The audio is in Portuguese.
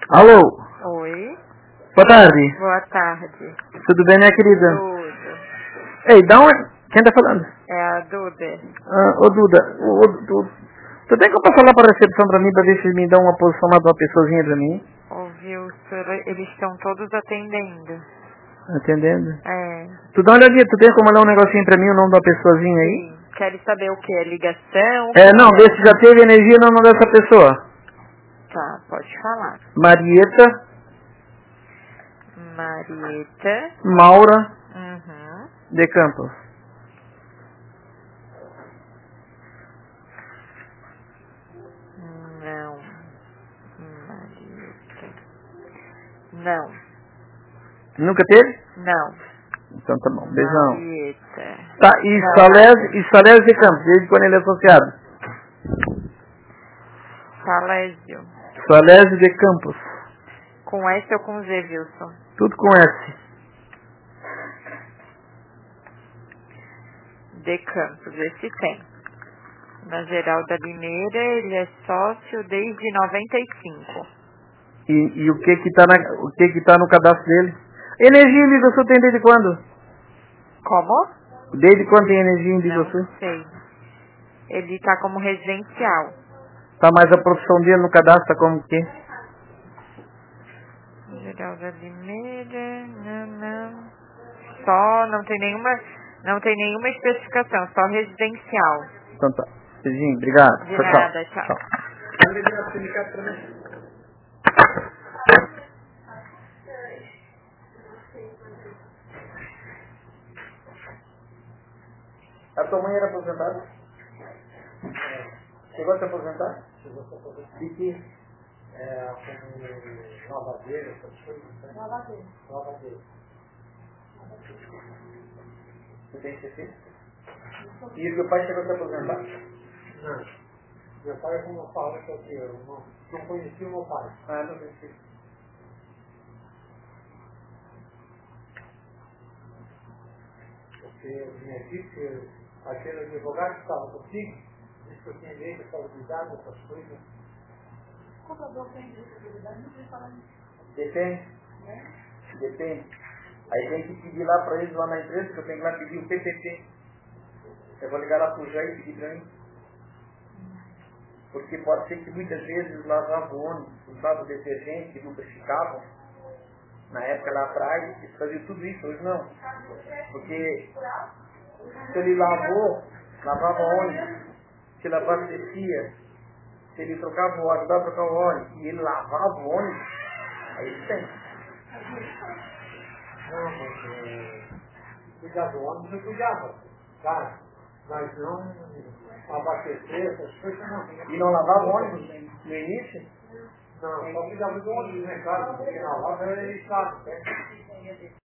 Alô? Oi. Boa tarde. Boa tarde. Tudo bem, minha querida? Tudo. Ei, dá uma... Quem tá falando? É a Duda. Ô, Duda. Tu tem como passar lá para a recepção pra mim, pra ver se me dá uma posição lá de uma pessoazinha pra mim? Ouviu, eles estão todos atendendo. Entendendo? É. Tu dá uma olhadinha, tu tem como mandar um negocinho pra mim, o nome de uma pessoazinha aí? Sim. Quer saber o que? É ligação? Não, vê se já teve energia no nome dessa pessoa. Tá, pode falar. Marieta Marieta. Maura Uhum. de Campos. Não. Marieta. Não. Nunca teve? Não. Então tá bom, beijão. Marieta. Tá, e Salésio de Campos, desde quando ele é associado? Salésio. Salésio de Campos. Com S ou com Z, Wilson? Tudo com S. De Campos, esse tem. Na Geralda Limeira, ele é sócio desde 95. E o que que tá no cadastro dele? Energia em Biguaçu tem desde quando? Como? Desde quando tem energia em Não Biguaçu? sei. Ele tá como residencial. Tá mais a profissão dele no cadastro, tá como que? Geralda Limeira, não. Só, não tem nenhuma especificação, só residencial. Então tá. Beijinho, obrigado. De Tchau, nada, tchau. tchau. A tua mãe era aposentada? Chegou a se aposentar? Chegou a se aposentar. De que? Com lavadeira, essas coisas, né? Lavadeira. Você tem CC? E o teu pai chegou a se aposentar? Não. Meu pai, como eu falo, que eu não conhecia o meu pai. Não conheci. Porque eu vinha aqui, que aquele advogado que estava contigo, disse que eu tinha direito à saúde, essas coisas. O cobrador tem direito à prioridade, não tem falar nisso. Depende. Depende. Aí tem que pedir lá pra eles, lá na empresa, que eu tenho que lá pedir o PPT. Eu vou ligar lá pro Jair e pedir pra mim. Porque pode ser que muitas vezes lavavam o ônibus, usavam detergente, lubrificavam. Na época lá atrás, eles faziam tudo isso, hoje não. Porque se ele lavava o ônibus, se ele abastecia, se ele trocava o óleo, ajudava a trocar o óleo, e ele lavava o ônibus, aí ele tem. Não, mas cuidar do ônibus eu cuidava, tá? Mas não abastecer, essas coisas não. E não lavava o ônibus no início? Não, só cuidava do ônibus, né, cara? Porque na hora era estado, né?